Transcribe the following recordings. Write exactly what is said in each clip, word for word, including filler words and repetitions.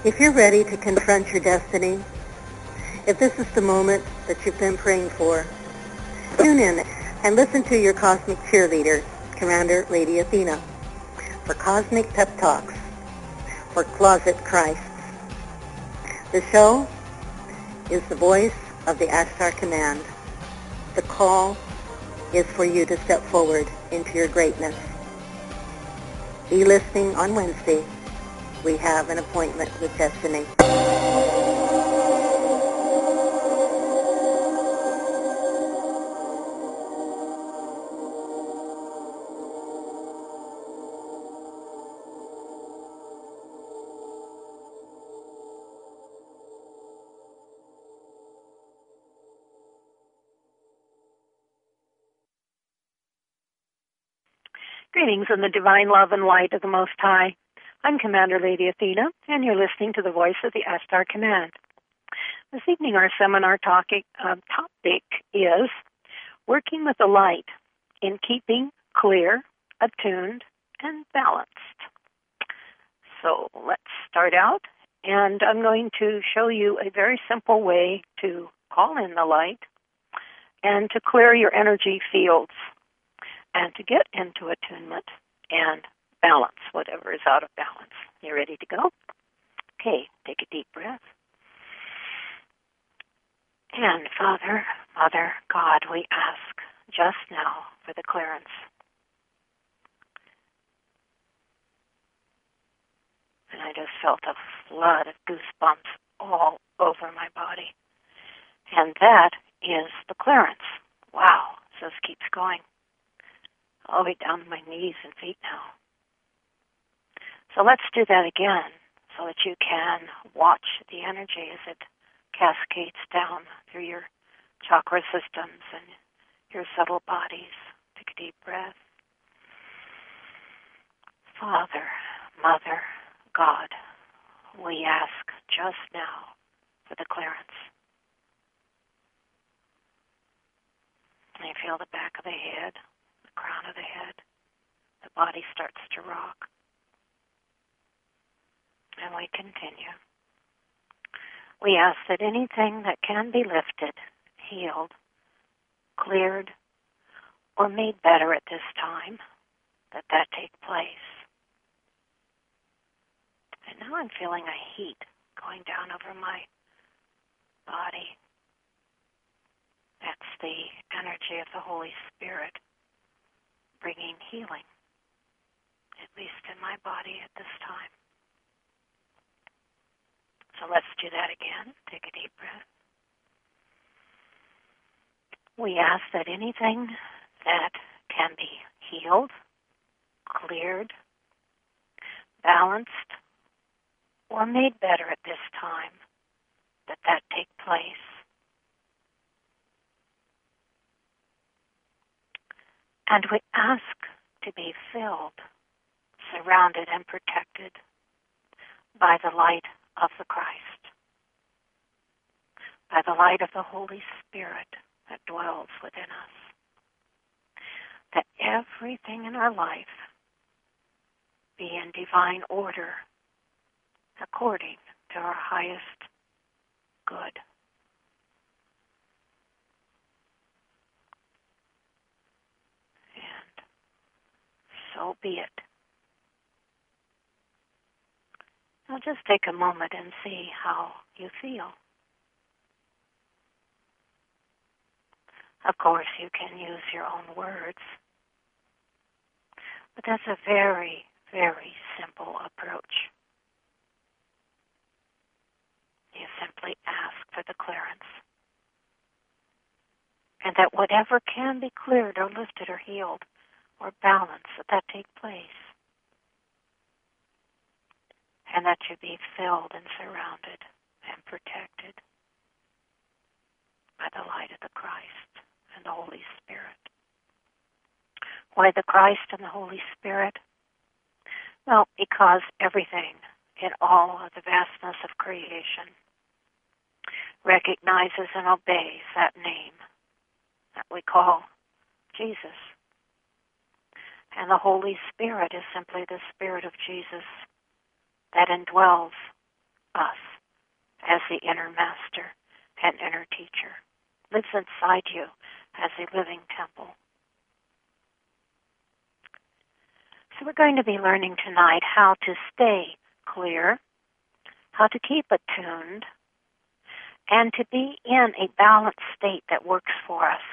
If you're ready to confront your destiny, if this is the moment that you've been praying for, tune in and listen to your cosmic cheerleader, Commander Lady Athena, for Cosmic Pep Talks for Closet Christs. The show is the voice of the Ashtar Command. The call is for you to step forward into your greatness. Be listening on Wednesday. We have an appointment with destiny. Greetings in the divine love and light of the Most High. I'm Commander Lady Athena, and you're listening to the voice of the Ashtar Command. This evening, our seminar topic, uh, topic is working with the light in keeping clear, attuned, and balanced. So let's start out, and I'm going to show you a very simple way to call in the light and to clear your energy fields and to get into attunement and balance whatever is out of balance. You ready to go? Okay, take a deep breath. And Father, Mother, God, we ask just now for the clearance. And I just felt a flood of goosebumps all over my body. And that is the clearance. Wow, so this keeps going. All the way down to my knees and feet now. So let's do that again so that you can watch the energy as it cascades down through your chakra systems and your subtle bodies. Take a deep breath. Father, Mother, God, we ask just now for the clearance. And you feel the back of the head, the crown of the head. The body starts to rock. And we continue. We ask that anything that can be lifted, healed, cleared, or made better at this time, that that take place. And now I'm feeling a heat going down over my body. That's the energy of the Holy Spirit bringing healing, at least in my body at this time. So let's do that again. Take a deep breath. We ask that anything that can be healed, cleared, balanced, or made better at this time, that that take place. And we ask to be filled, surrounded, and protected by the light of the Christ, by the light of the Holy Spirit that dwells within us, that everything in our life be in divine order according to our highest good. And so be it. Now just take a moment and see how you feel. Of course, you can use your own words, but that's a very, very simple approach. You simply ask for the clearance, and that whatever can be cleared or lifted or healed or balanced, that that take place. And that you be filled and surrounded and protected by the light of the Christ and the Holy Spirit. Why the Christ and the Holy Spirit? Well, because everything in all of the vastness of creation recognizes and obeys that name that we call Jesus. And the Holy Spirit is simply the Spirit of Jesus that indwells us as the inner master and inner teacher, lives inside you as a living temple. So we're going to be learning tonight how to stay clear, how to keep attuned, and to be in a balanced state that works for us.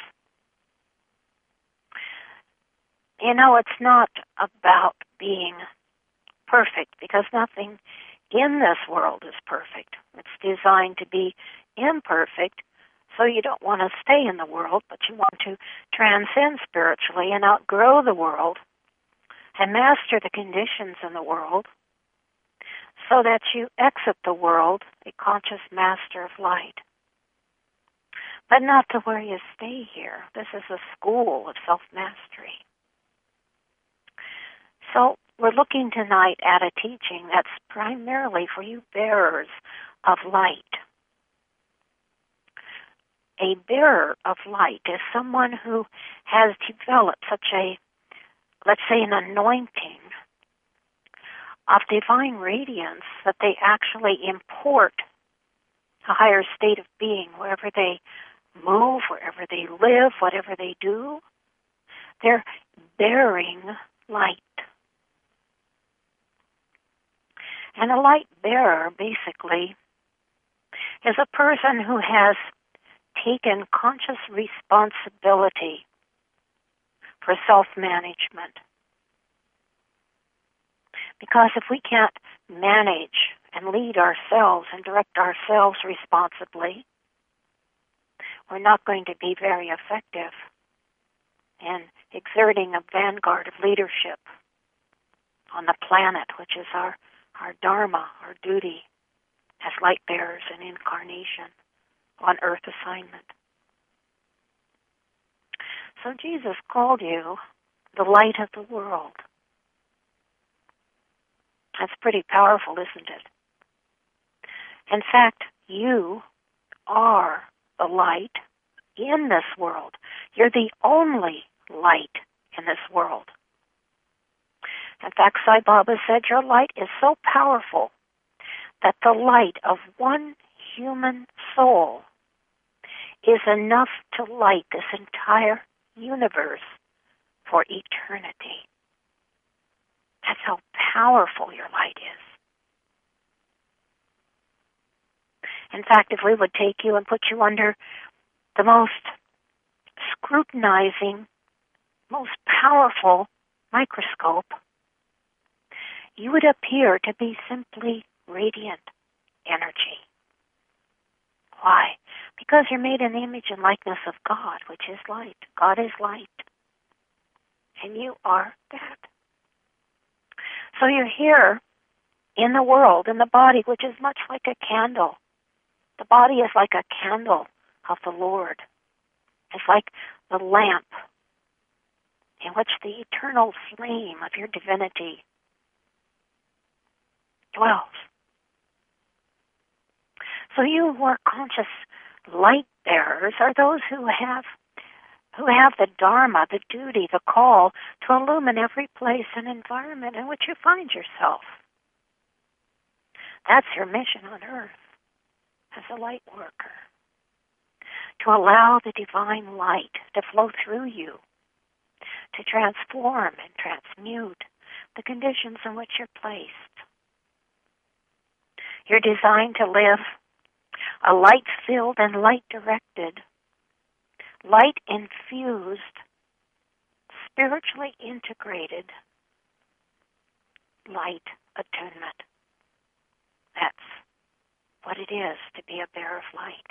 You know, it's not about being perfect, because nothing in this world is perfect. It's designed to be imperfect, so you don't want to stay in the world, but you want to transcend spiritually and outgrow the world and master the conditions in the world so that you exit the world a conscious master of light. But not to where you stay here. This is a school of self-mastery. So we're looking tonight at a teaching that's primarily for you bearers of light. A bearer of light is someone who has developed such a, let's say, an anointing of divine radiance that they actually import a higher state of being wherever they move, wherever they live, whatever they do. They're bearing light. And a light bearer, basically, is a person who has taken conscious responsibility for self-management. Because if we can't manage and lead ourselves and direct ourselves responsibly, we're not going to be very effective in exerting a vanguard of leadership on the planet, which is our, our dharma, our duty as light bearers in incarnation on earth assignment. So Jesus called you the light of the world. That's pretty powerful, isn't it? In fact, you are the light in this world. You're the only light in this world. In fact, Sai Baba said your light is so powerful that the light of one human soul is enough to light this entire universe for eternity. That's how powerful your light is. In fact, if we would take you and put you under the most scrutinizing, most powerful microscope, you would appear to be simply radiant energy. Why? Because you're made in the image and likeness of God, which is light. God is light. And you are that. So you're here in the world, in the body, which is much like a candle. The body is like a candle of the Lord. It's like the lamp in which the eternal flame of your divinity dwells. So you who are conscious light bearers are those who have who have the dharma, the duty, the call to illumine every place and environment in which you find yourself. That's your mission on earth as a light worker. To allow the divine light to flow through you, to transform and transmute the conditions in which you're placed. You're designed to live a light-filled and light-directed, light-infused, spiritually integrated light attunement. That's what it is to be a bearer of light.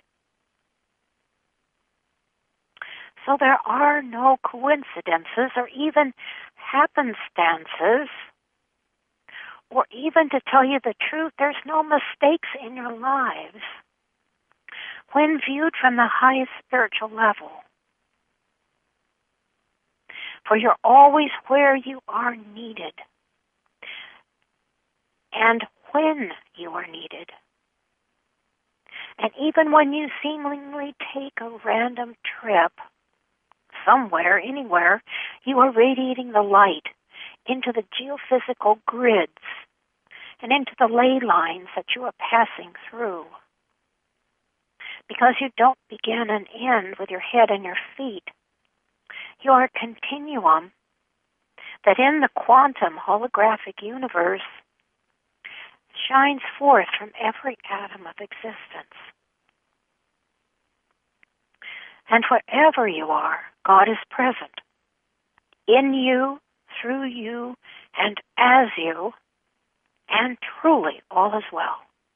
So there are no coincidences or even happenstances, or even, to tell you the truth, there's no mistakes in your lives when viewed from the highest spiritual level. For you're always where you are needed and when you are needed. And even when you seemingly take a random trip somewhere, anywhere, you are radiating the light into the geophysical grids and into the ley lines that you are passing through. Because you don't begin and end with your head and your feet. You are a continuum that in the quantum holographic universe shines forth from every atom of existence. And wherever you are, God is present. In you, through you, and as you, and truly all is well.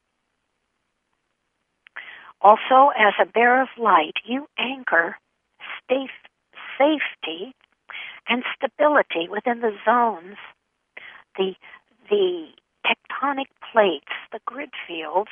Also, as a bearer of light, you anchor safe, safety and stability within the zones, the, the tectonic plates, the grid fields,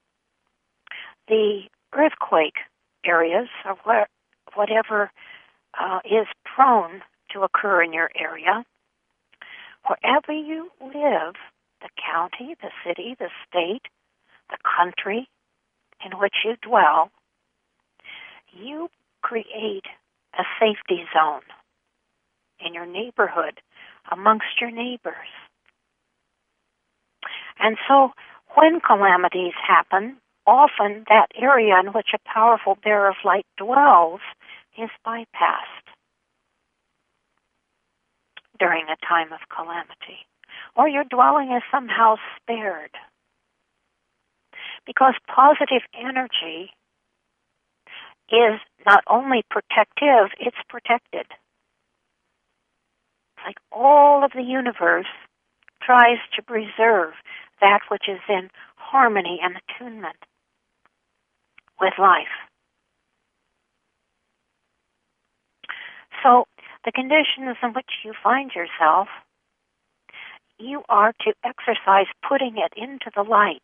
the earthquake areas, or where, whatever uh, is prone to occur in your area. Wherever you live, the county, the city, the state, the country in which you dwell, you create a safety zone in your neighborhood, amongst your neighbors. And so when calamities happen, often that area in which a powerful bearer of light dwells is bypassed during a time of calamity. Or your dwelling is somehow spared. Because positive energy is not only protective, it's protected. It's like all of the universe tries to preserve that which is in harmony and attunement with life. So, the conditions in which you find yourself, you are to exercise putting it into the light.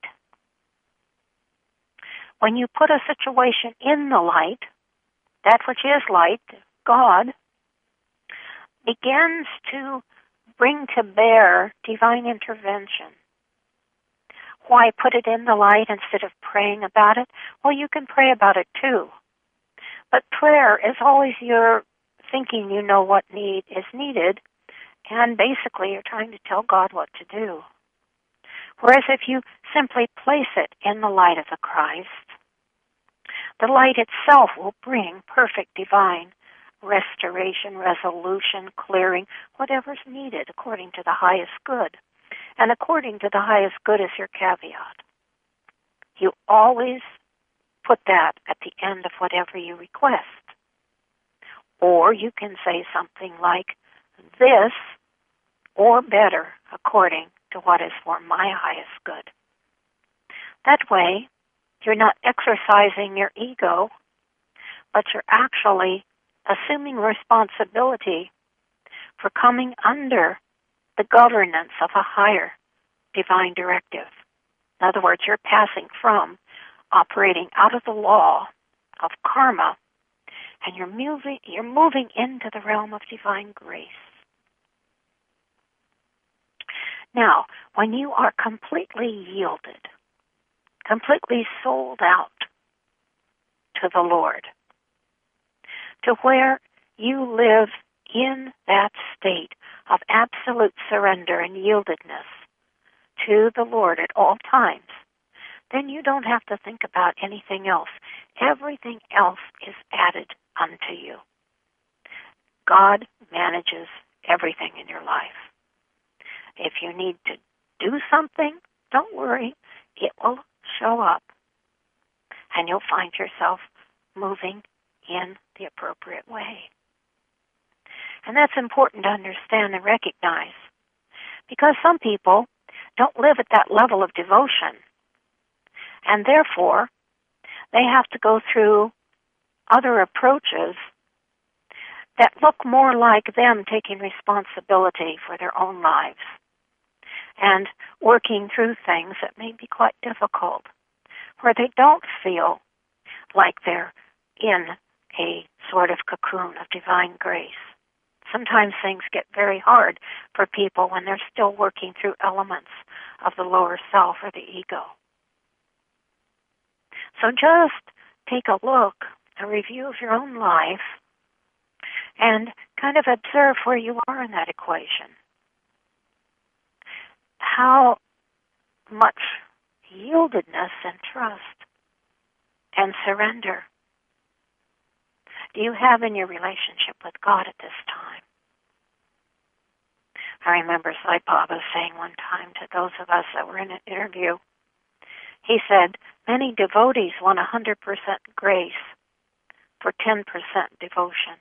When you put a situation in the light, that which is light, God, begins to bring to bear divine intervention. Why put it in the light instead of praying about it? Well, you can pray about it too. But prayer is always your thinking you know what need is needed, and basically you're trying to tell God what to do. Whereas if you simply place it in the light of the Christ, the light itself will bring perfect divine restoration, resolution, clearing, whatever's needed according to the highest good. And according to the highest good is your caveat. You always put that at the end of whatever you request. Or you can say something like, this or better according to what is for my highest good. That way, you're not exercising your ego, but you're actually assuming responsibility for coming under the governance of a higher divine directive. In other words, you're passing from operating out of the law of karma, and you're moving, you're moving into the realm of divine grace. Now, when you are completely yielded, completely sold out to the Lord, to where you live in that state of absolute surrender and yieldedness to the Lord at all times, then you don't have to think about anything else. Everything else is added unto you. God manages everything in your life. If you need to do something, don't worry, it will show up, and you'll find yourself moving in the appropriate way. And that's important to understand and recognize, because some people don't live at that level of devotion, and therefore they have to go through other approaches that look more like them taking responsibility for their own lives and working through things that may be quite difficult, where they don't feel like they're in a sort of cocoon of divine grace. Sometimes things get very hard for people when they're still working through elements of the lower self or the ego. So just take a look, a review of your own life, and kind of observe where you are in that equation. How much yieldedness and trust and surrender do you have in your relationship with God at this time? I remember Sai Baba saying one time to those of us that were in an interview, he said, many devotees want one hundred percent grace for ten percent devotion.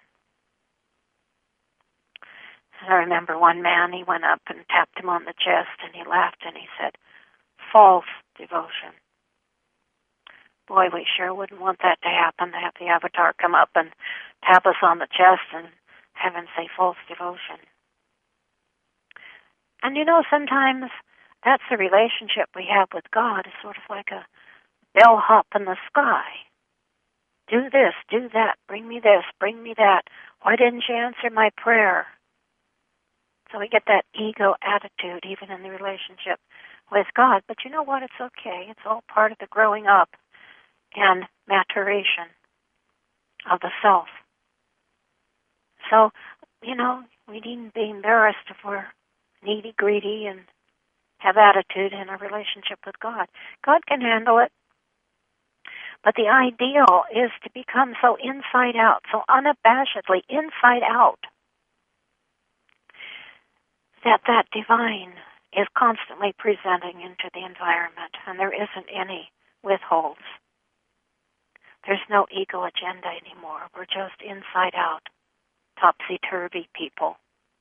And I remember one man, he went up and tapped him on the chest, and he laughed and he said, false devotion. Boy, we sure wouldn't want that to happen, to have the avatar come up and tap us on the chest and have him say false devotion. And you know, sometimes that's the relationship we have with God. It's sort of like a bellhop in the sky. Do this, do that, bring me this, bring me that. Why didn't you answer my prayer? So we get that ego attitude even in the relationship with God. But you know what? It's okay. It's all part of the growing up and maturation of the self. So, you know, we needn't be embarrassed if we're needy, greedy, and have attitude in a relationship with God. God can handle it. But the ideal is to become so inside out, so unabashedly inside out, that that divine is constantly presenting into the environment, and there isn't any withholds. There's no ego agenda anymore. We're just inside out, topsy-turvy people.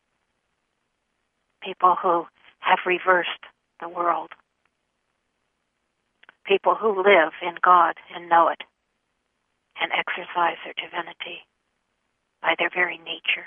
People who have reversed the world. People who live in God and know it and exercise their divinity by their very nature.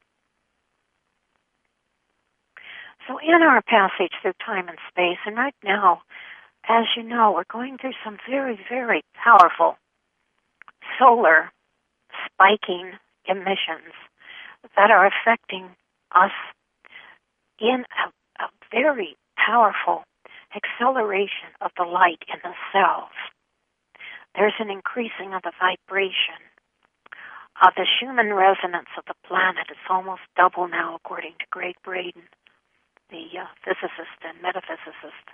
So in our passage through time and space, and right now, as you know, we're going through some very, very powerful solar spiking emissions that are affecting us in a, a very powerful acceleration of the light in the cells. There's an increasing of the vibration of the Schumann resonance of the planet. It's almost double now, according to Greg Braden, the uh, physicist and metaphysicist.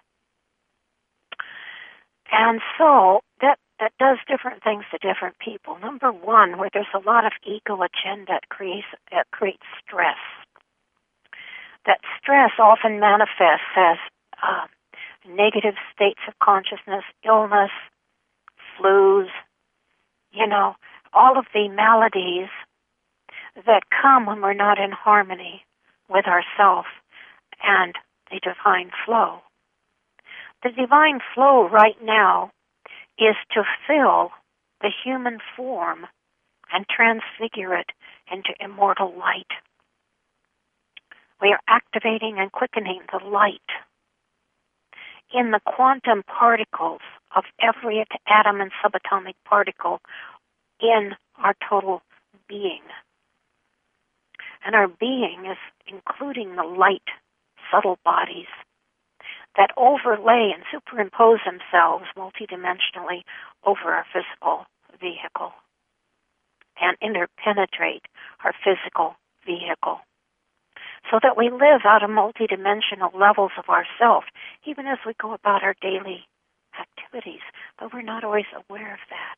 And so that, that does different things to different people. Number one, where there's a lot of ego agenda, it creates, it creates stress. That stress often manifests as uh, negative states of consciousness, illness, flus, you know, all of the maladies that come when we're not in harmony with ourself and the divine flow. The divine flow right now is to fill the human form and transfigure it into immortal light. We are activating and quickening the light in the quantum particles of every atom and subatomic particle in our total being. And our being is including the light, subtle bodies that overlay and superimpose themselves multidimensionally over our physical vehicle and interpenetrate our physical vehicle, so that we live out of multidimensional levels of ourself, even as we go about our daily activities, but we're not always aware of that.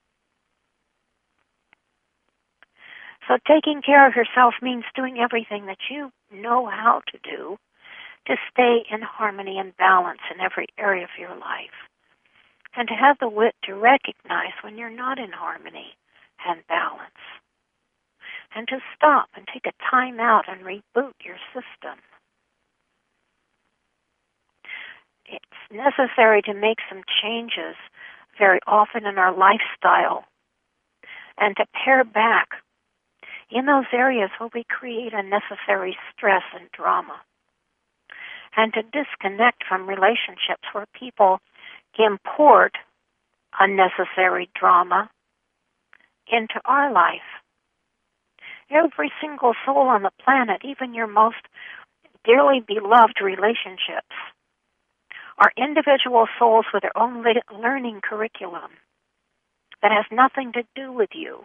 So taking care of yourself means doing everything that you know how to do to stay in harmony and balance in every area of your life, and to have the wit to recognize when you're not in harmony and balance, and to stop and take a time out and reboot your system. It's necessary to make some changes very often in our lifestyle and to pare back in those areas where we create unnecessary stress and drama, and to disconnect from relationships where people import unnecessary drama into our life. Every single soul on the planet, even your most dearly beloved relationships, are individual souls with their own learning curriculum that has nothing to do with you.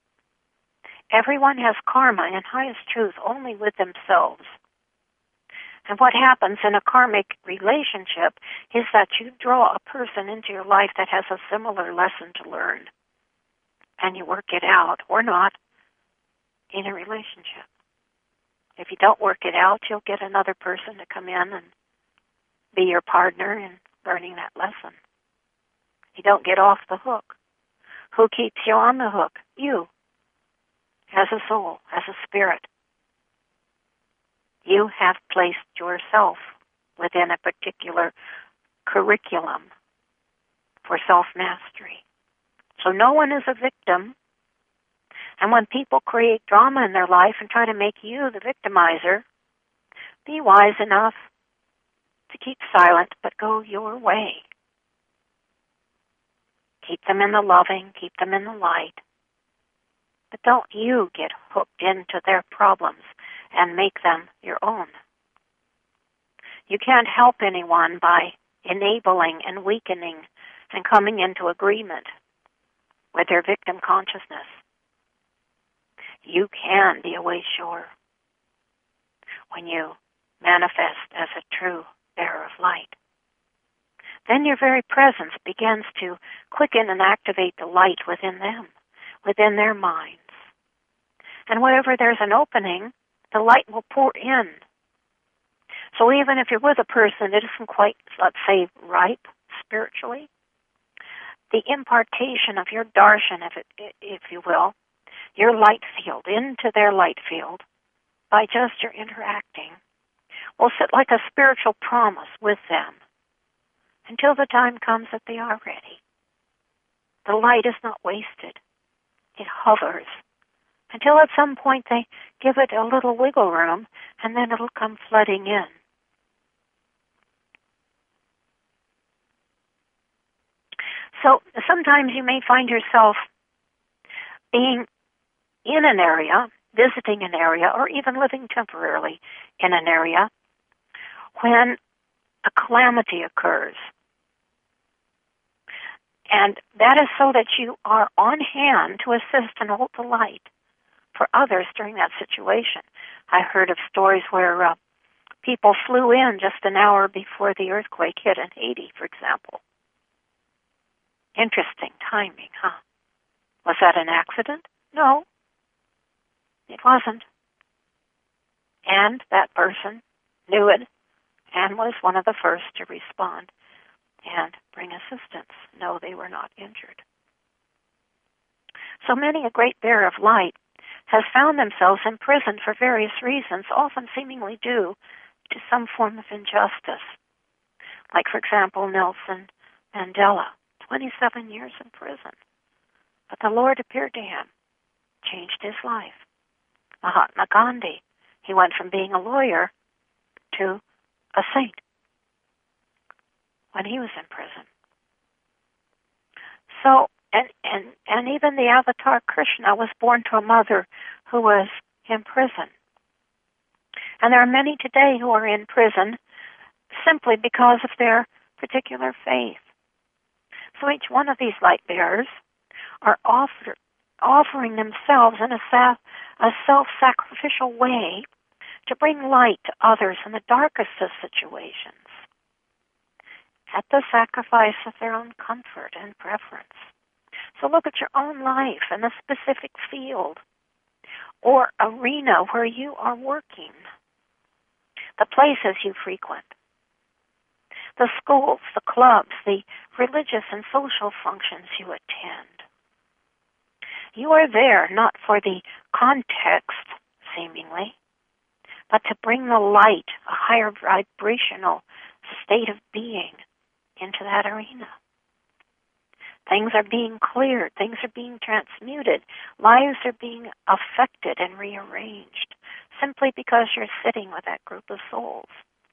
Everyone has karma and highest truth only with themselves. And what happens in a karmic relationship is that you draw a person into your life that has a similar lesson to learn. And you work it out, or not, in a relationship. If you don't work it out, you'll get another person to come in and be your partner in learning that lesson. You don't get off the hook. Who keeps you on the hook? You, as a soul, as a spirit. You have placed yourself within a particular curriculum for self-mastery. So no one is a victim. And when people create drama in their life and try to make you the victimizer, be wise enough to keep silent, but go your way. Keep them in the loving, keep them in the light. But don't you get hooked into their problems and make them your own. You can't help anyone by enabling and weakening and coming into agreement with their victim consciousness. You can be away shore when you manifest as a true bearer of light. Then your very presence begins to quicken and activate the light within them, within their minds. And wherever there's an opening, the light will pour in. So even if you're with a person that isn't quite, let's say, ripe spiritually, the impartation of your darshan, if, it, if you will, your light field into their light field, by just your interacting, will sit like a spiritual promise with them until the time comes that they are ready. The light is not wasted. It hovers until at some point they give it a little wiggle room, and then it'll come flooding in. So sometimes you may find yourself being in an area, visiting an area, or even living temporarily in an area when a calamity occurs. And that is so that you are on hand to assist and hold the light for others during that situation. I heard of stories where uh, people flew in just an hour before the earthquake hit in Haiti, for example. Interesting timing, huh? Was that an accident? No, it wasn't. And that person knew it and was one of the first to respond and bring assistance. No, they were not injured. So many a great bearer of light has found themselves imprisoned for various reasons, often seemingly due to some form of injustice. Like, for example, Nelson Mandela, twenty-seven years in prison. But the Lord appeared to him, changed his life. Mahatma Gandhi, he went from being a lawyer to a saint when he was in prison. So, and, and, and even the avatar Krishna was born to a mother who was in prison. And there are many today who are in prison simply because of their particular faith. So each one of these light bearers are offer, offering themselves in a, sa- a self-sacrificial way to bring light to others in the darkest of situations, at the sacrifice of their own comfort and preference. So look at your own life in a specific field or arena where you are working, the places you frequent, the schools, the clubs, the religious and social functions you attend. You are there not for the context, seemingly, but to bring the light, a higher vibrational state of being into that arena. Things are being cleared. Things are being transmuted. Lives are being affected and rearranged simply because you're sitting with that group of souls.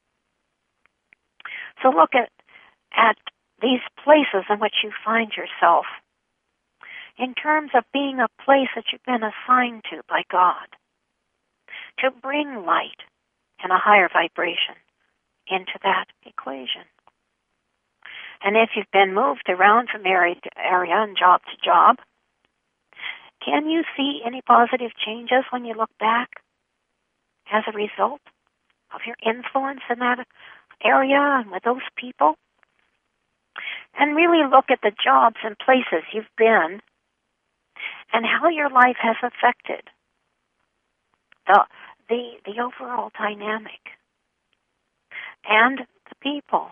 So look at, at these places in which you find yourself in terms of being a place that you've been assigned to by God to bring light and a higher vibration into that equation. And if you've been moved around from area to area and job to job, can you see any positive changes when you look back as a result? of your influence in that area and with those people. And really look at the jobs and places you've been and how your life has affected the the, the overall dynamic and the people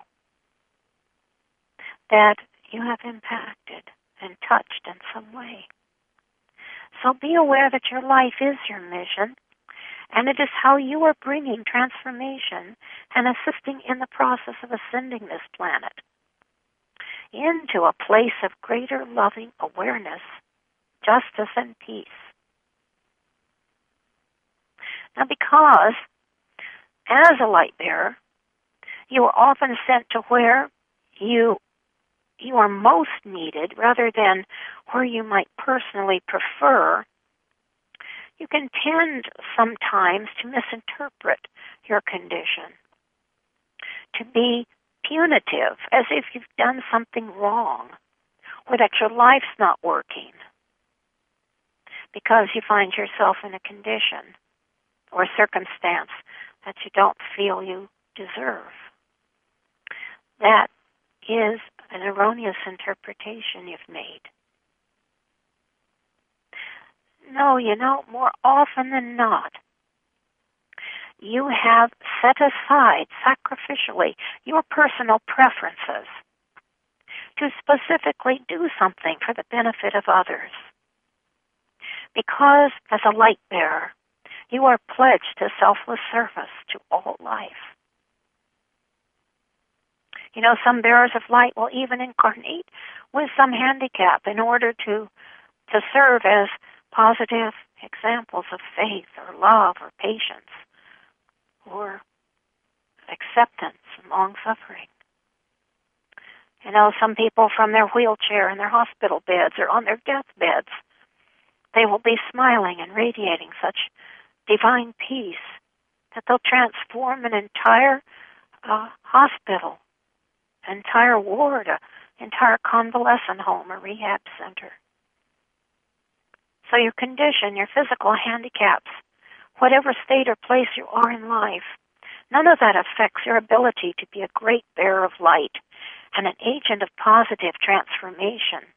that you have impacted and touched in some way. So be aware that your life is your mission, and it is how you are bringing transformation and assisting in the process of ascending this planet into a place of greater loving awareness, justice, and peace. Now, because as a light bearer, you are often sent to where you you are most needed rather than where you might personally prefer, you can tend sometimes to misinterpret your condition, to be punitive, as if you've done something wrong, or that your life's not working, because you find yourself in a condition or a circumstance that you don't feel you deserve. That is an erroneous interpretation you've made. No, you know, more often than not, you have set aside sacrificially your personal preferences to specifically do something for the benefit of others. Because as a light bearer, you are pledged to selfless service to all life. You know, some bearers of light will even incarnate with some handicap in order to to serve as positive examples of faith or love or patience or acceptance and long-suffering. You know, some people from their wheelchair in their hospital beds or on their deathbeds, they will be smiling and radiating such divine peace that they'll transform an entire uh, hospital, entire ward, an entire convalescent home or rehab center. So your condition, your physical handicaps, whatever state or place you are in life, none of that affects your ability to be a great bearer of light and an agent of positive transformation.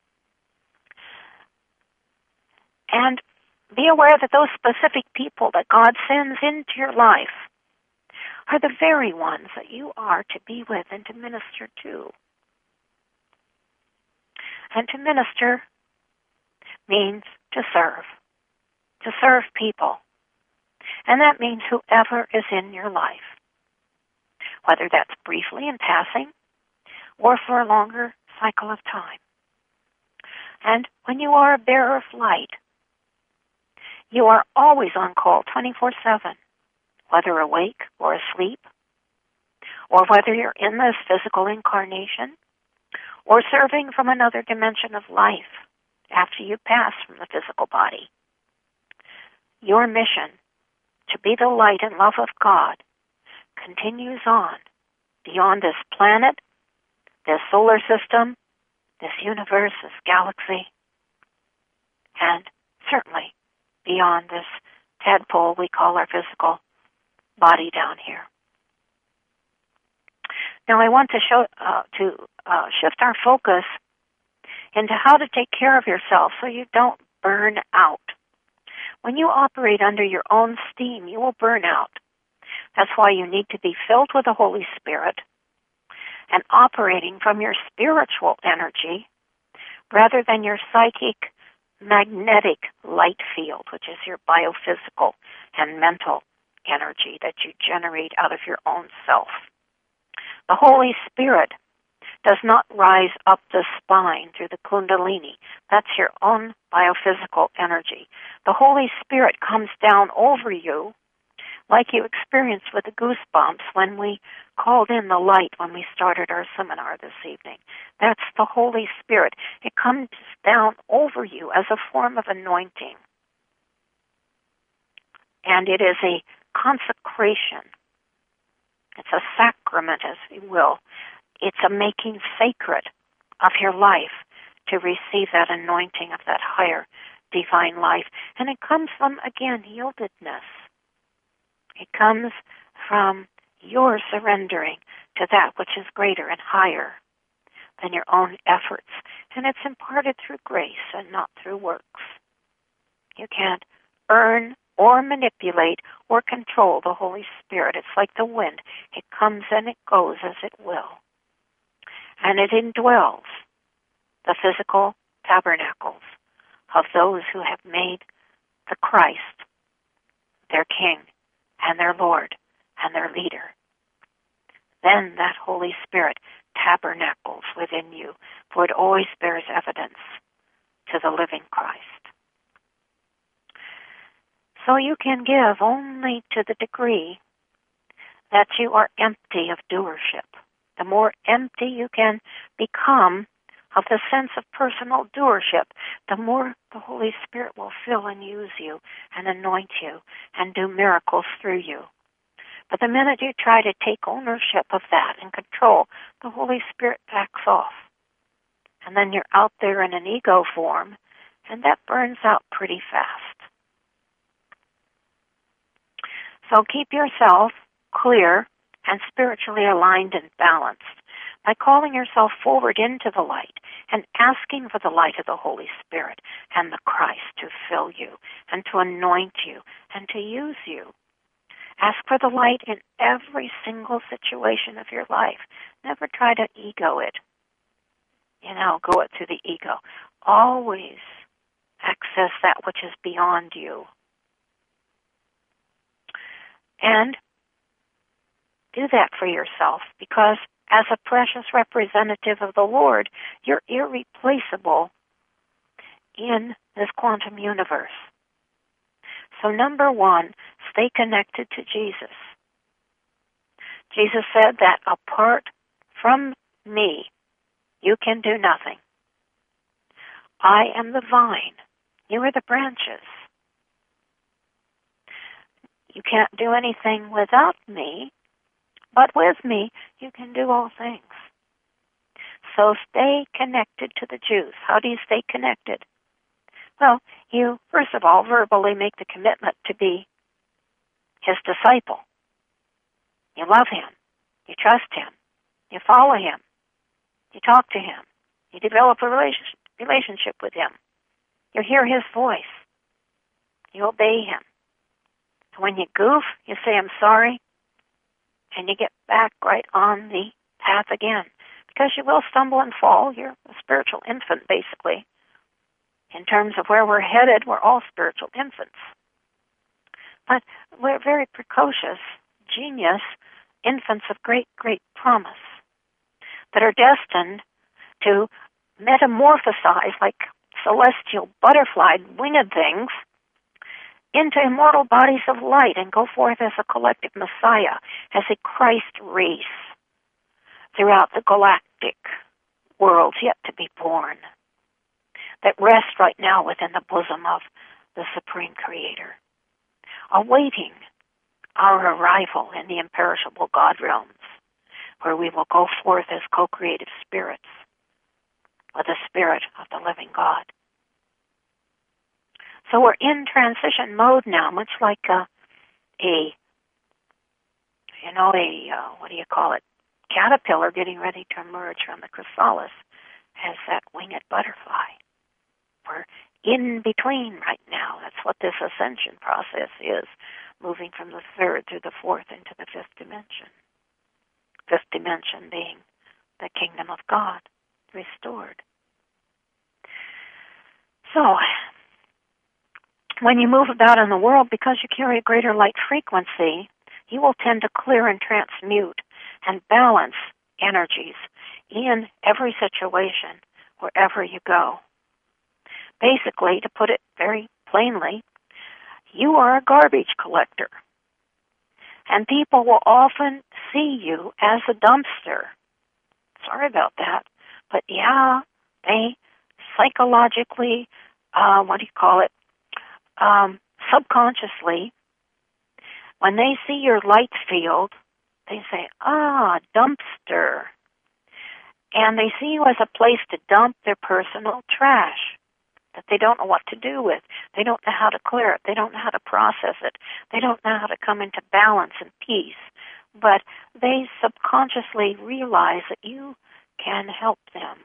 And be aware that those specific people that God sends into your life are the very ones that you are to be with and to minister to. And to minister means to serve, to serve people. And that means whoever is in your life, whether that's briefly in passing or for a longer cycle of time. And when you are a bearer of light, you are always on call twenty-four seven, whether awake or asleep, or whether you're in this physical incarnation or serving from another dimension of life after you pass from the physical body. Your mission to be the light and love of God continues on beyond this planet, this solar system, this universe, this galaxy, and certainly beyond this tadpole we call our physical body down here. Now I want to show uh, to uh, shift our focus into how to take care of yourself so you don't burn out. When you operate under your own steam, you will burn out. That's why you need to be filled with the Holy Spirit and operating from your spiritual energy rather than your psychic, magnetic light field, which is your biophysical and mental energy that you generate out of your own self. The Holy Spirit does not rise up the spine through the Kundalini. That's your own biophysical energy. The Holy Spirit comes down over you like you experienced with the goosebumps when we called in the light when we started our seminar this evening. That's the Holy Spirit. It comes down over you as a form of anointing. And it is a consecration. It's a sacrament, as you will. It's a making sacred of your life to receive that anointing of that higher divine life. And it comes from, again, yieldedness. It comes from your surrendering to that which is greater and higher than your own efforts. And it's imparted through grace and not through works. You can't earn or manipulate or control the Holy Spirit. It's like the wind. It comes and it goes as it will. And it indwells the physical tabernacles of those who have made the Christ their King and their Lord and their leader. Then that Holy Spirit tabernacles within you, for it always bears evidence to the living Christ. So you can give only to the degree that you are empty of doership. The more empty you can become of the sense of personal doership, the more the Holy Spirit will fill and use you and anoint you and do miracles through you. But the minute you try to take ownership of that and control, the Holy Spirit backs off. And then you're out there in an ego form, and that burns out pretty fast. So keep yourself clear and spiritually aligned and balanced by calling yourself forward into the light and asking for the light of the Holy Spirit and the Christ to fill you and to anoint you and to use you. Ask for the light in every single situation of your life. Never try to ego it. You know, go it through the ego. Always access that which is beyond you. And do that for yourself, because as a precious representative of the Lord, you're irreplaceable in this quantum universe. So number one, stay connected to Jesus. Jesus said that apart from me, you can do nothing. I am the vine. You are the branches. You can't do anything without me, but with me, you can do all things. So stay connected to the Jews. How do you stay connected? Well, you, first of all, verbally make the commitment to be his disciple. You love him. You trust him. You follow him. You talk to him. You develop a relationship, relationship with him. You hear his voice. You obey him. When you goof, you say, I'm sorry, and you get back right on the path again. Because you will stumble and fall. You're a spiritual infant, basically. In terms of where we're headed, we're all spiritual infants. But we're very precocious, genius infants of great, great promise that are destined to metamorphosize like celestial butterfly winged things into immortal bodies of light and go forth as a collective Messiah, as a Christ race throughout the galactic worlds yet to be born, that rest right now within the bosom of the Supreme Creator, awaiting our arrival in the imperishable God realms, where we will go forth as co-creative spirits with the Spirit of the living God. So we're in transition mode now, much like a, a you know, a, uh, what do you call it, caterpillar getting ready to emerge from the chrysalis as that winged butterfly. We're in between right now. That's what this ascension process is, moving from the third through the fourth into the fifth dimension. Fifth dimension being the kingdom of God restored. So, when you move about in the world, because you carry a greater light frequency, you will tend to clear and transmute and balance energies in every situation, wherever you go. Basically, to put it very plainly, you are a garbage collector. And people will often see you as a dumpster. Sorry about that. But yeah, they psychologically, uh, what do you call it, um, subconsciously, when they see your light field, they say, ah, dumpster. And they see you as a place to dump their personal trash that they don't know what to do with. They don't know how to clear it. They don't know how to process it. They don't know how to come into balance and peace but they subconsciously realize that you can help them.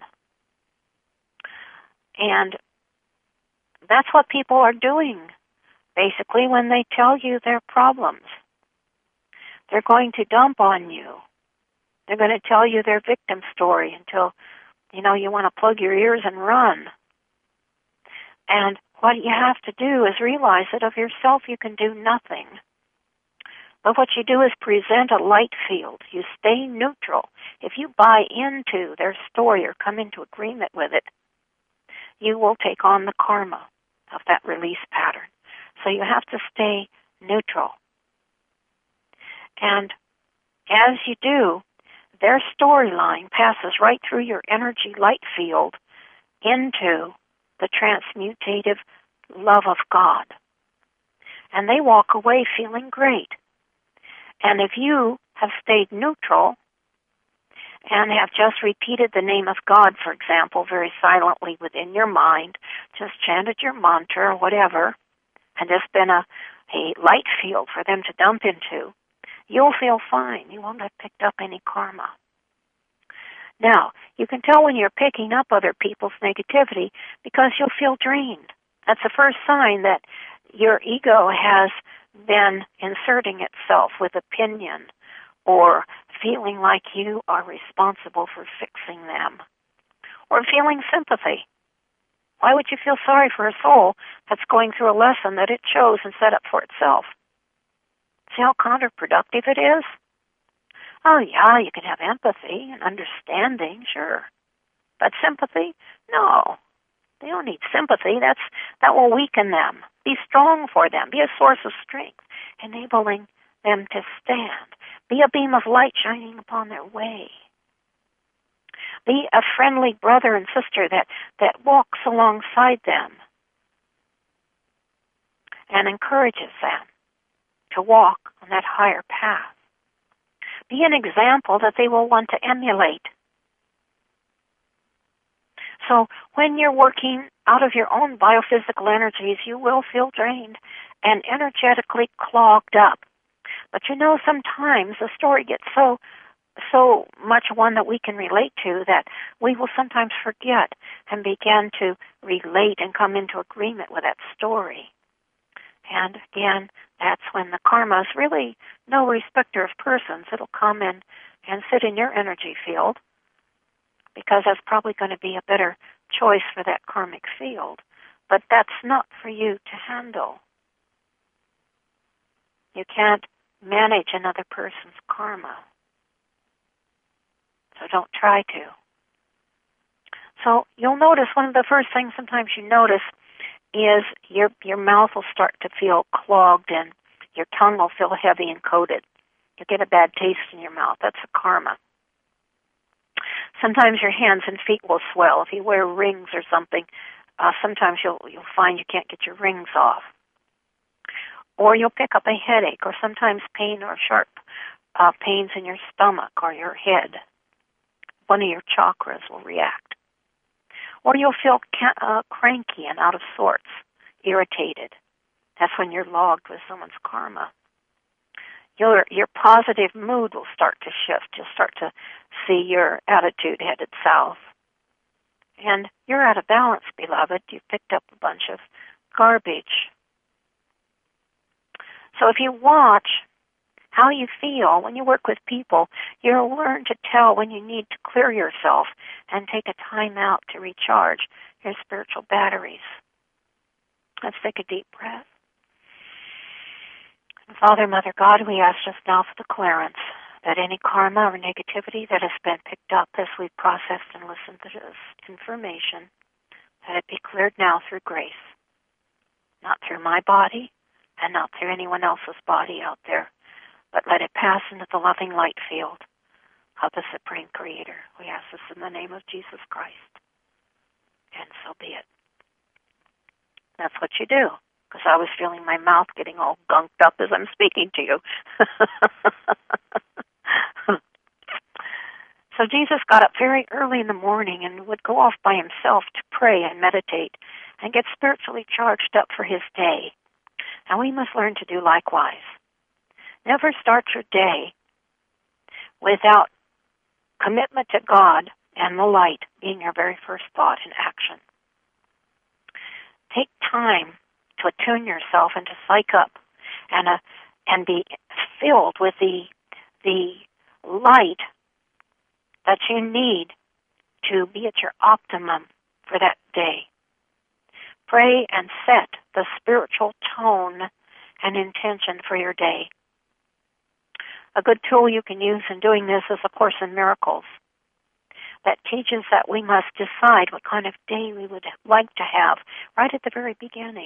And that's what people are doing, basically, when they tell you their problems. They're going to dump on you. They're going to tell you their victim story until, you know, you want to plug your ears and run. And what you have to do is realize that of yourself you can do nothing. But what you do is present a light field. You stay neutral. If you buy into their story or come into agreement with it, you will take on the karma of that release pattern. So you have to stay neutral. And as you do, their storyline passes right through your energy light field into the transmutative love of God. And they walk away feeling great. And if you have stayed neutral and have just repeated the name of God, for example, very silently within your mind, just chanted your mantra or whatever, and just been a, a light field for them to dump into, you'll feel fine. You won't have picked up any karma. Now, you can tell when you're picking up other people's negativity because you'll feel drained. That's the first sign that your ego has been inserting itself with opinion or feeling like you are responsible for fixing them, or feeling sympathy. Why would you feel sorry for a soul that's going through a lesson that it chose and set up for itself? See how counterproductive it is? Oh, yeah, you can have empathy and understanding, sure. But sympathy? No. They don't need sympathy. That's that will weaken them. Be strong for them. Be a source of strength, enabling them to stand. Be a beam of light shining upon their way. Be a friendly brother and sister that, that walks alongside them and encourages them to walk on that higher path. Be an example that they will want to emulate. So when you're working out of your own biophysical energies, you will feel drained and energetically clogged up. But you know, sometimes the story gets so so much one that we can relate to that we will sometimes forget and begin to relate and come into agreement with that story. And again, that's when the karma is really no respecter of persons. It'll come in and sit in your energy field, because that's probably going to be a better choice for that karmic field. But that's not for you to handle. You can't manage another person's karma. So don't try to. So you'll notice one of the first things sometimes you notice is your your mouth will start to feel clogged and your tongue will feel heavy and coated. You get a bad taste in your mouth. That's a karma. Sometimes your hands and feet will swell. If you wear rings or something, uh, sometimes you'll you'll find you can't get your rings off. Or you'll pick up a headache, or sometimes pain or sharp uh, pains in your stomach or your head. One of your chakras will react. Or you'll feel ca- uh, cranky and out of sorts, irritated. That's when you're logged with someone's karma. Your your positive mood will start to shift. You'll start to see your attitude headed south. And you're out of balance, beloved. You've picked up a bunch of garbage. So if you watch how you feel when you work with people, you'll learn to tell when you need to clear yourself and take a time out to recharge your spiritual batteries. Let's take a deep breath. Father, Mother God, we ask just now for the clearance that any karma or negativity that has been picked up as we've processed and listened to this information, that it be cleared now through grace, not through my body and not through anyone else's body out there, but let it pass into the loving light field of the Supreme Creator. We ask this in the name of Jesus Christ, and so be it. That's what you do. Because I was feeling my mouth getting all gunked up as I'm speaking to you. So Jesus got up very early in the morning and would go off by himself to pray and meditate and get spiritually charged up for his day. And we must learn to do likewise. Never start your day without commitment to God and the light being your very first thought and action. Take time to attune yourself and to psych up and uh, and be filled with the the light that you need to be at your optimum for that day. Pray and set the spiritual tone and intention for your day. A good tool you can use in doing this is A Course in Miracles that teaches that we must decide what kind of day we would like to have right at the very beginning,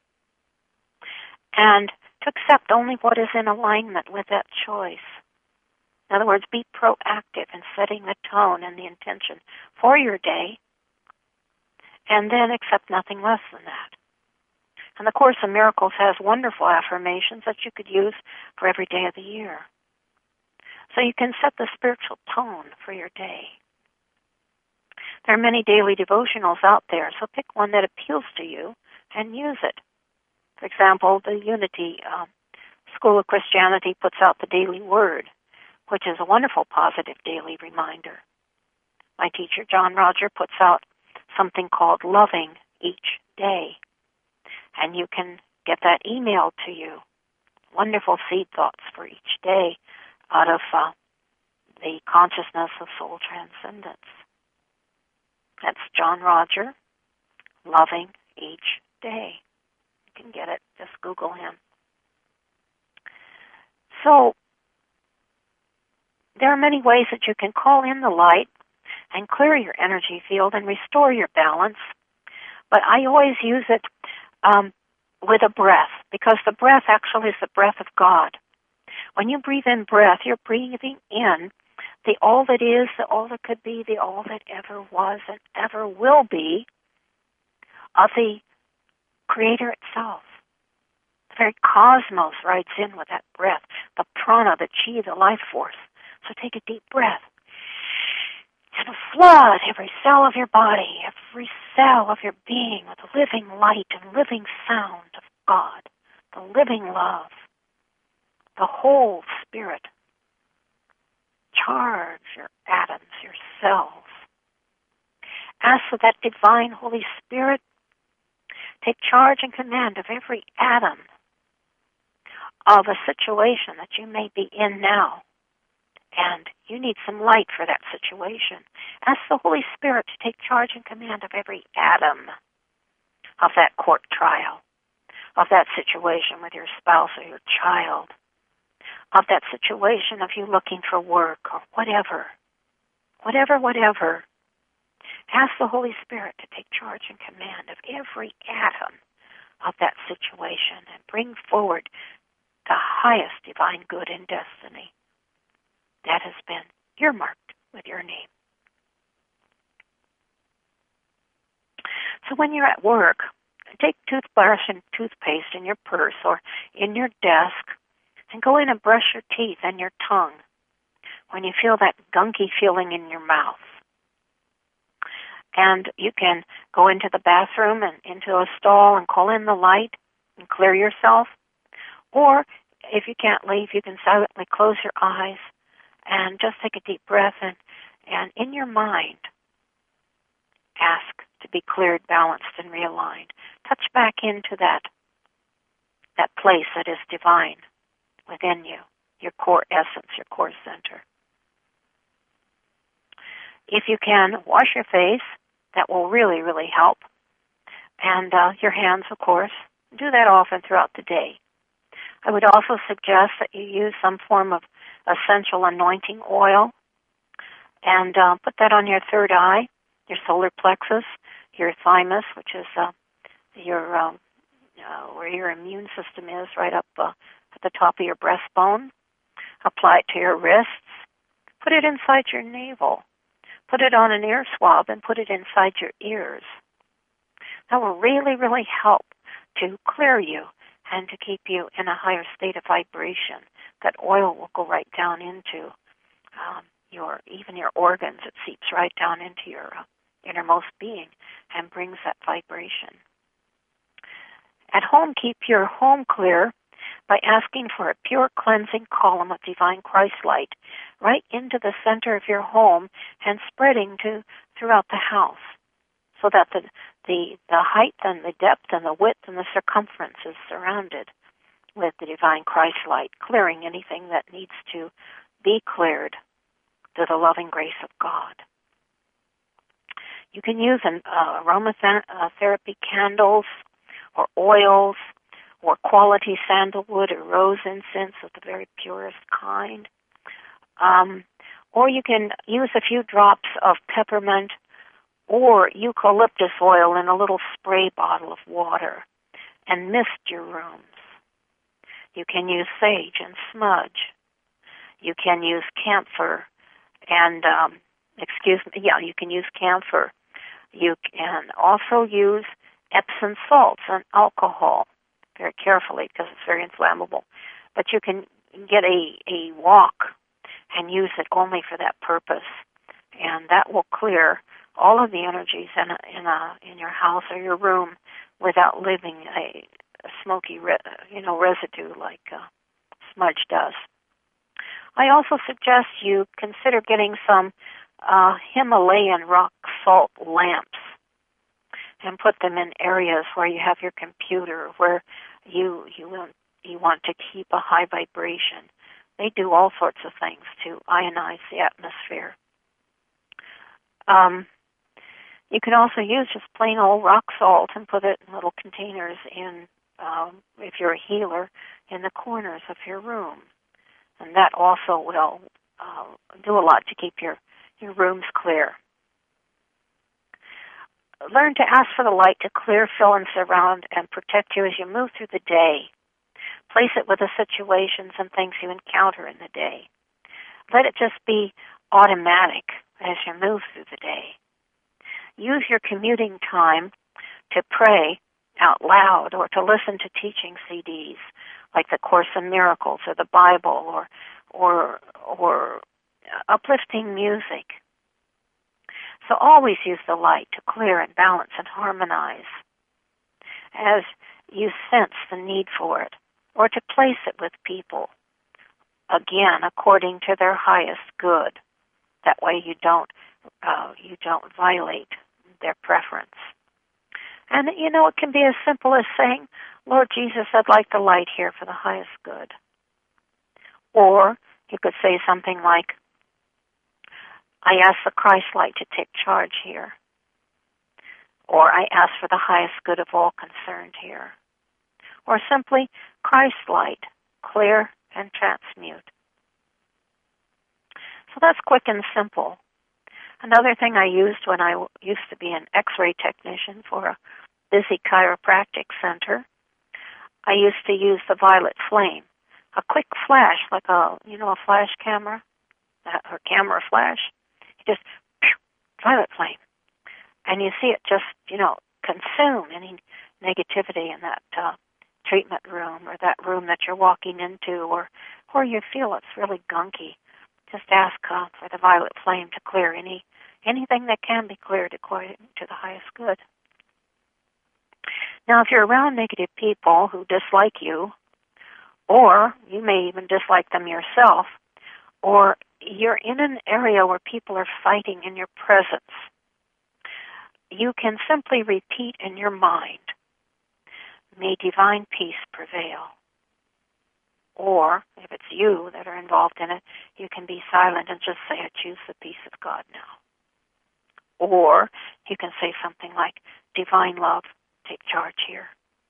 and to accept only what is in alignment with that choice. In other words, be proactive in setting the tone and the intention for your day, and then accept nothing less than that. And the Course in Miracles has wonderful affirmations that you could use for every day of the year. So you can set the spiritual tone for your day. There are many daily devotionals out there, so pick one that appeals to you and use it. For example, the Unity uh, School of Christianity puts out the Daily Word, which is a wonderful positive daily reminder. My teacher, John Roger, puts out something called Loving Each Day, and you can get that emailed to you. Wonderful seed thoughts for each day out of uh, the consciousness of soul transcendence. That's John Roger, Loving Each Day. You can get it. Just Google him. So, there are many ways that you can call in the light and clear your energy field and restore your balance. But I always use it um, with a breath, because the breath actually is the breath of God. When you breathe in breath, you're breathing in the all that is, the all that could be, the all that ever was and ever will be of the Creator itself. The very cosmos writes in with that breath, the prana, the chi, the life force. So take a deep breath and flood every cell of your body, every cell of your being with the living light and living sound of God, the living love, the whole spirit. Charge your atoms, your cells. Ask for that divine Holy Spirit take charge and command of every atom of a situation that you may be in now. And you need some light for that situation. Ask the Holy Spirit to take charge and command of every atom of that court trial, of that situation with your spouse or your child, of that situation of you looking for work or whatever. Whatever, whatever. Ask the Holy Spirit to take charge and command of every atom of that situation and bring forward the highest divine good and destiny that has been earmarked with your name. So when you're at work, take toothbrush and toothpaste in your purse or in your desk and go in and brush your teeth and your tongue when you feel that gunky feeling in your mouth. And you can go into the bathroom and into a stall and call in the light and clear yourself. Or if you can't leave, you can silently close your eyes and just take a deep breath and, and in your mind, ask to be cleared, balanced, and realigned. Touch back into that, that place that is divine within you, your core essence, your core center. If you can, wash your face. That will really, really help. And uh, your hands, of course. Do that often throughout the day. I would also suggest that you use some form of essential anointing oil and uh, put that on your third eye, your solar plexus, your thymus, which is uh, your um, uh, where your immune system is, right up uh, at the top of your breastbone. Apply it to your wrists. Put it inside your navel. Put it on an ear swab and put it inside your ears. That will really, really help to clear you and to keep you in a higher state of vibration. That oil will go right down into um, your, even your organs. It seeps right down into your uh, innermost being and brings that vibration. At home, keep your home clear by asking for a pure cleansing column of divine Christ light right into the center of your home and spreading to throughout the house, so that the the the height and the depth and the width and the circumference is surrounded with the divine Christ light, clearing anything that needs to be cleared through the loving grace of God. You can use an uh, aromatherapy candles or oils or quality sandalwood or rose incense of the very purest kind. Um, or you can use a few drops of peppermint or eucalyptus oil in a little spray bottle of water and mist your rooms. You can use sage and smudge. You can use camphor and, um, excuse me, yeah, you can use camphor. You can also use Epsom salts and alcohol very carefully because it's very inflammable. But you can get a, a wok and use it only for that purpose, and that will clear all of the energies in a, in a in your house or your room without leaving a, a smoky, re, you know, residue like uh, smudge does. I also suggest you consider getting some uh, Himalayan rock salt lamps and put them in areas where you have your computer, where you you want you want to keep a high vibration. They do all sorts of things to ionize the atmosphere. Um, you can also use just plain old rock salt and put it in little containers in, um, if you're a healer, in the corners of your room. And that also will uh, do a lot to keep your, your rooms clear. Learn to ask for the light to clear, fill, and surround and protect you as you move through the day. Place it with the situations and things you encounter in the day. Let it just be automatic as you move through the day. Use your commuting time to pray out loud or to listen to teaching C Ds like the Course in Miracles or the Bible or or or uplifting music. So always use the light to clear and balance and harmonize as you sense the need for it, or to place it with people, again, according to their highest good. That way you don't uh, you don't violate their preference. And, you know, it can be as simple as saying, Lord Jesus, I'd like the light here for the highest good. Or you could say something like, I ask the Christ light to take charge here. Or I ask for the highest good of all concerned here. Or simply, Christ light, clear and transmute. So that's quick and simple. Another thing I used when I used to be an X-ray technician for a busy chiropractic center, I used to use the violet flame, a quick flash, like a, you know, a flash camera, or camera flash. You just, pew, violet flame. And you see it just, you know, consume any negativity in that uh, treatment room or that room that you're walking into, or, or you feel it's really gunky. Just ask uh, for the violet flame to clear any anything that can be cleared according to the highest good. Now, if you're around negative people who dislike you, or you may even dislike them yourself, or you're in an area where people are fighting in your presence, you can simply repeat in your mind, may divine peace prevail. Or, if it's you that are involved in it, you can be silent and just say, I choose the peace of God now. Or you can say something like, divine love, take charge here.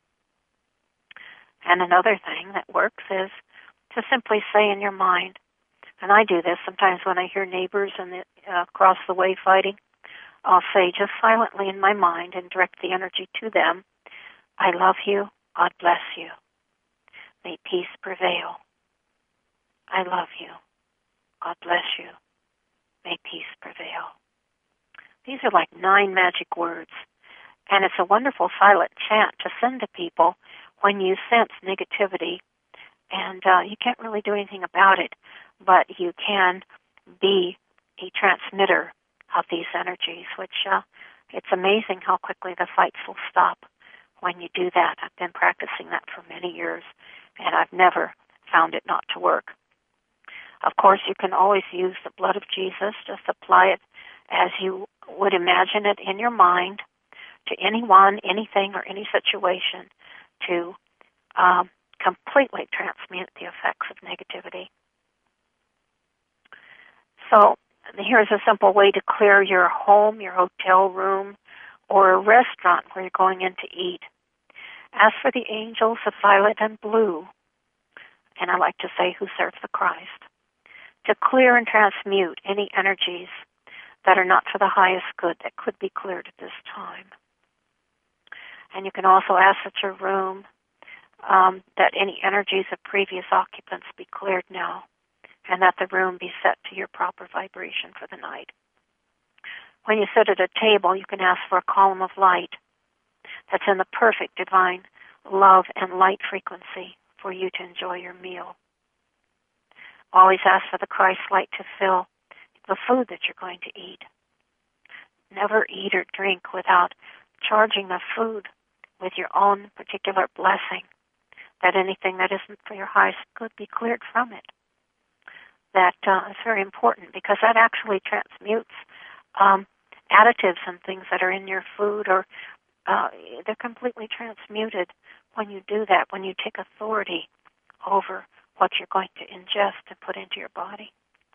And another thing that works is to simply say in your mind, and I do this sometimes when I hear neighbors in the, uh, across the way fighting, I'll say just silently in my mind and direct the energy to them, I love you, God bless you. May peace prevail. I love you. God bless you. May peace prevail. These are like nine magic words, and it's a wonderful silent chant to send to people when you sense negativity, and uh, you can't really do anything about it, but you can be a transmitter of these energies, which uh, it's amazing how quickly the fights will stop when you do that. I've been practicing that for many years, and I've never found it not to work. Of course, you can always use the blood of Jesus. Just apply it as you would imagine it in your mind to anyone, anything, or any situation to um, completely transmute the effects of negativity. So here's a simple way to clear your home, your hotel room, or a restaurant where you're going in to eat. Ask for the angels of violet and blue, and I like to say who serves the Christ, to clear and transmute any energies that are not for the highest good that could be cleared at this time. And you can also ask that your room, um, that any energies of previous occupants be cleared now, and that the room be set to your proper vibration for the night. When you sit at a table, you can ask for a column of light that's in the perfect divine love and light frequency for you to enjoy your meal. Always ask for the Christ light to fill the food that you're going to eat. Never eat or drink without charging the food with your own particular blessing, that anything that isn't for your highest good be cleared from it. That uh, is very important because that actually transmutes um, additives and things that are in your food, or uh, they're completely transmuted when you do that, when you take authority over what you're going to ingest and put into your body.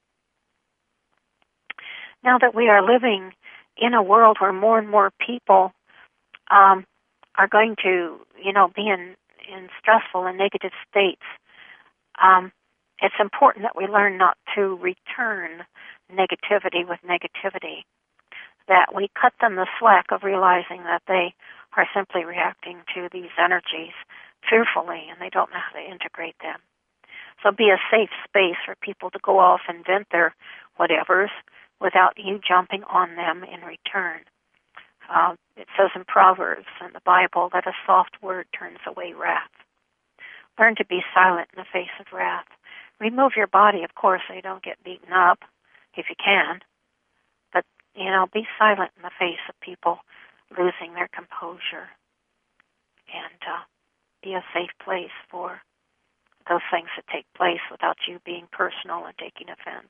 Now that we are living in a world where more and more people um, are going to, you know, be in, in stressful and negative states, um, it's important that we learn not to return negativity with negativity, that we cut them the slack of realizing that they are simply reacting to these energies fearfully and they don't know how to integrate them. So be a safe space for people to go off and vent their whatevers without you jumping on them in return. Uh, it says in Proverbs and the Bible that a soft word turns away wrath. Learn to be silent in the face of wrath. Remove your body, of course, so you don't get beaten up, if you can. But, you know, be silent in the face of people losing their composure. And uh, be a safe place for those things that take place without you being personal and taking offense.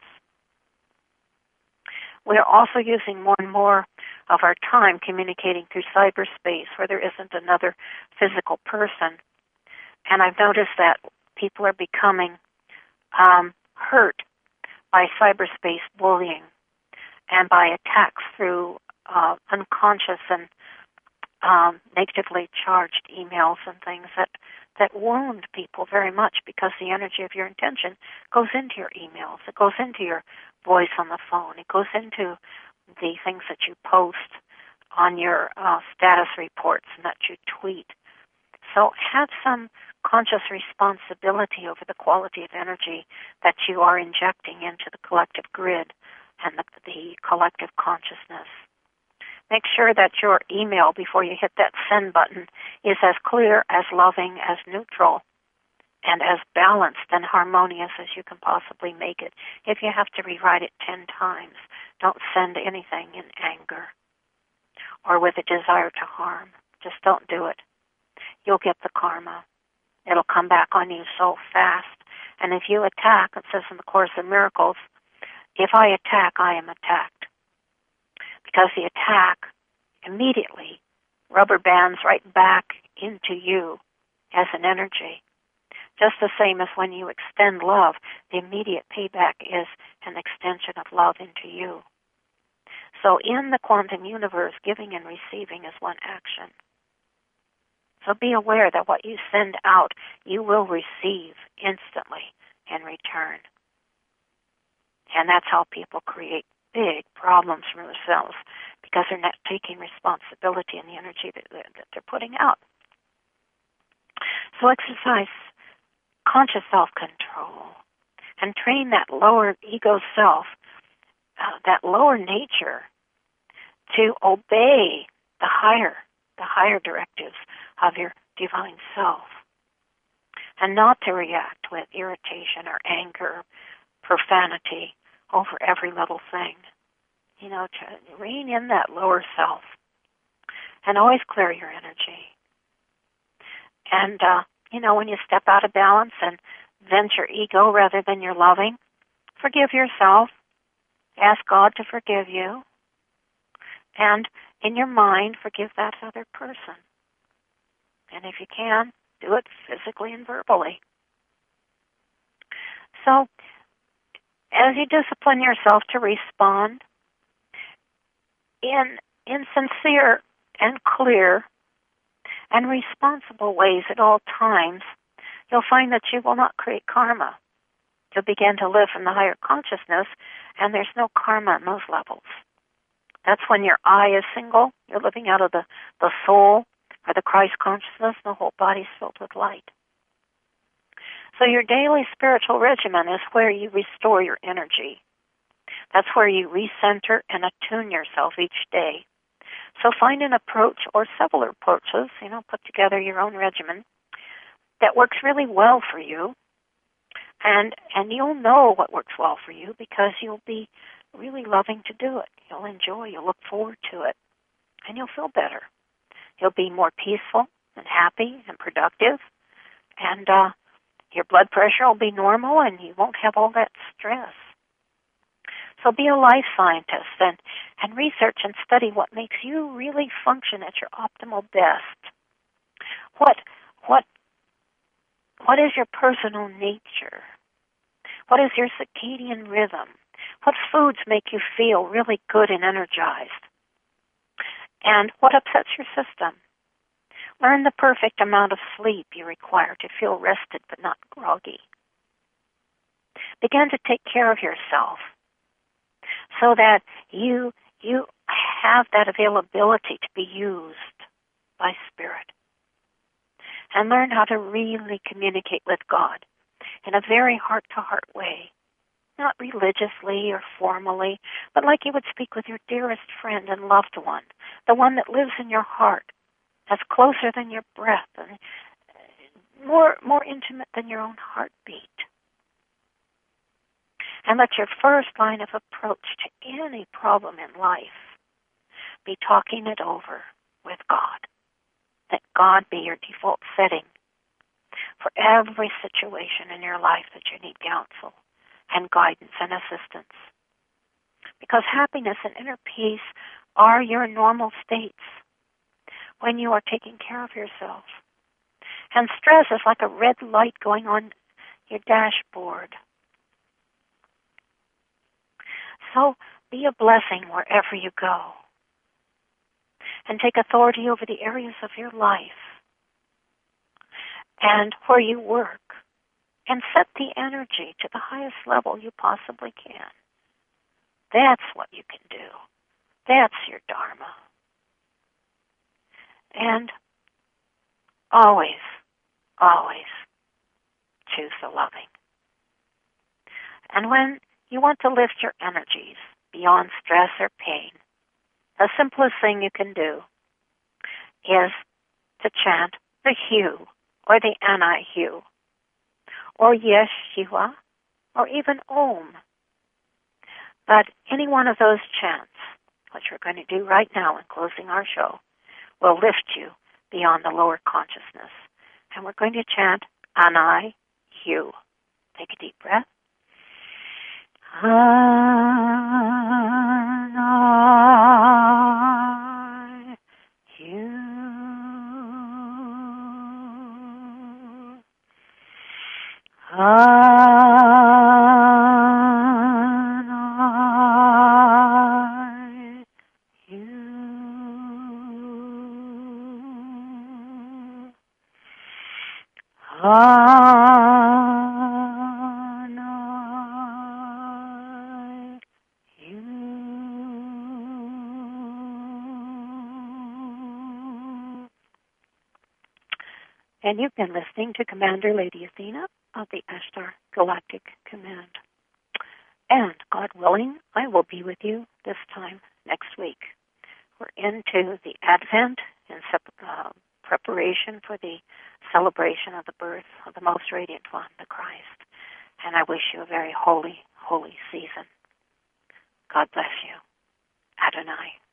We are also using more and more of our time communicating through cyberspace where there isn't another physical person. And I've noticed that people are becoming um, hurt by cyberspace bullying and by attacks through uh, unconscious and um, negatively charged emails and things that, that wound people very much because the energy of your intention goes into your emails. It goes into your voice on the phone. It goes into the things that you post on your uh, status reports and that you tweet. So have some conscious responsibility over the quality of energy that you are injecting into the collective grid and the, the collective consciousness. Make sure that your email, before you hit that send button, is as clear, as loving, as neutral, and as balanced and harmonious as you can possibly make it. If you have to rewrite it ten times, don't send anything in anger or with a desire to harm. Just don't do it. You'll get the karma. It'll come back on you so fast. And if you attack, it says in the Course in Miracles, if I attack, I am attacked. Because the attack immediately rubber bands right back into you as an energy. Just the same as when you extend love, the immediate payback is an extension of love into you. So in the quantum universe, giving and receiving is one action. So be aware that what you send out, you will receive instantly in return. And that's how people create big problems for themselves, because they're not taking responsibility in the energy that, that they're putting out. So exercise conscious self-control and train that lower ego self, uh, that lower nature, to obey the higher, the higher directives of your divine self, and not to react with irritation or anger, profanity over every little thing. You know, to rein in that lower self and always clear your energy. And uh, You know, when you step out of balance and vent your ego rather than your loving, forgive yourself. Ask God to forgive you. And in your mind, forgive that other person. And if you can, do it physically and verbally. So, as you discipline yourself to respond in in sincere and clear and responsible ways at all times, you'll find that you will not create karma. You'll begin to live from the higher consciousness, and there's no karma in those levels. That's when your eye is single, you're living out of the, the soul or the Christ consciousness, and the whole body's filled with light. So your daily spiritual regimen is where you restore your energy. That's where you recenter and attune yourself each day. So find an approach or several approaches, you know, put together your own regimen that works really well for you. And and you'll know what works well for you because you'll be really loving to do it. You'll enjoy, you'll look forward to it, and you'll feel better. You'll be more peaceful and happy and productive, and uh, your blood pressure will be normal, and you won't have all that stress. So be a life scientist and, and research and study what makes you really function at your optimal best. What what what is your personal nature? What is your circadian rhythm? What foods make you feel really good and energized? And what upsets your system? Learn the perfect amount of sleep you require to feel rested but not groggy. Begin to take care of yourself so that you you have that availability to be used by Spirit. And learn how to really communicate with God in a very heart-to-heart way. Not religiously or formally, but like you would speak with your dearest friend and loved one, the one that lives in your heart, that's closer than your breath, and more, more intimate than your own heartbeat. And let your first line of approach to any problem in life be talking it over with God. Let God be your default setting for every situation in your life that you need counsel and guidance and assistance. Because happiness and inner peace are your normal states when you are taking care of yourself. And stress is like a red light going on your dashboard. So be a blessing wherever you go. And take authority over the areas of your life and where you work. And set the energy to the highest level you possibly can. That's what you can do. That's your Dharma. And always, always choose the loving. And when you want to lift your energies beyond stress or pain, the simplest thing you can do is to chant the Hu or the Anai-Hu, or Yes Shiva, or even Om. But any one of those chants, which we're going to do right now in closing our show, will lift you beyond the lower consciousness. And we're going to chant Anai-Hu. Take a deep breath. Anai-Hu. Anai-Hu. Anai-Hu. And you've been listening to Commander Lady Athena of the Ashtar Galactic Command. And, God willing, I will be with you this time next week. We're into the Advent and uh, preparation for the celebration of the birth of the Most Radiant One, the Christ. And I wish you a very holy, holy season. God bless you. Adonai.